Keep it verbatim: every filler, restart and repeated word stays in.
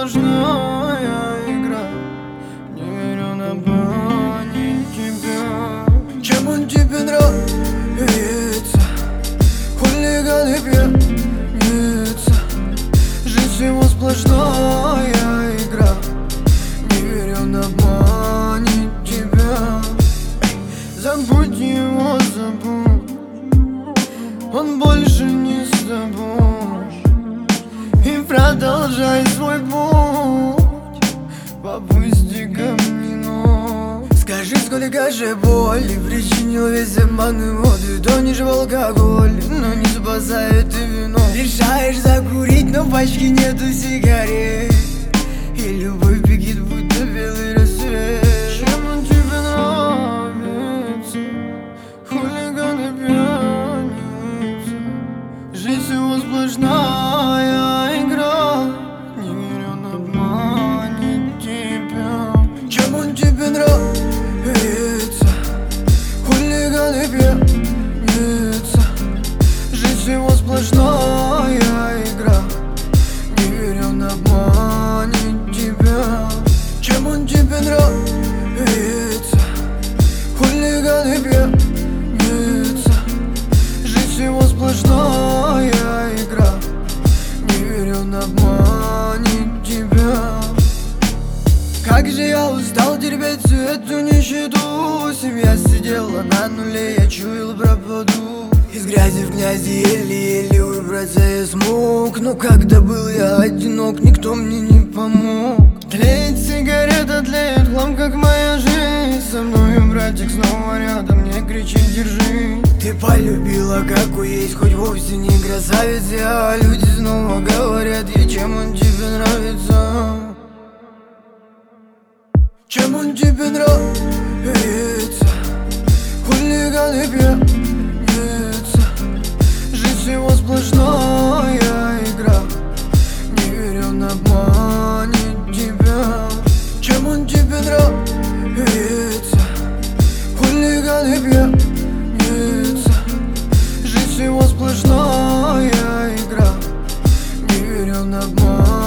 сплошная игра. Не верю на обманет тебя. Чем он тебе нравится? Хулиган и пьяница. Жизнь его сплошная игра. Не верю на обманет тебя. Забудь его, забудь. Он больше не с тобой. И продолжай свой путь по пустякам минут. Скажи, сколько же боли причинил весь обман и воды. Тонешь в алкоголь, но не спасает и вино. Решаешь закурить, но в пачке нету сигарет. И любовь бегит, будто белый рассвет. Чем он тебе нравится? Хулиган и пьяница. Жизнь его сплошная игра. Не верю, он обманет тебя. Чем он тебе нравится? Хулиган и пьяница. Жизнь его сплошная игра. Не верю, он обманет тебя. Чем он тебе нравится? Хулиган и пьяница. Жизнь его сплошная игра. Не верю, он обманет тебя. Как же я устал терпеть всю эту нищету. Семья сидела на нуле, я чуял пропаду. Из грязи в грязи еле-еле выбраться я смог. Но когда был я одинок, никто мне не помог. Тлеет сигарета, тлеет хлам, как моя жизнь. Со мною братик снова рядом, мне кричит держи. Ты полюбила, какой есть, хоть вовсе не красавица. А люди снова говорят ей, чем он тебе нравится. Чем он тебе нравится? Хулиган и пьяница. Жизнь его сплошная игра. Не верю, он обманет тебя. Чем он тебе нравится? Хулиган и пьяница. Жизнь его сплошная игра. Не верю, он обманет.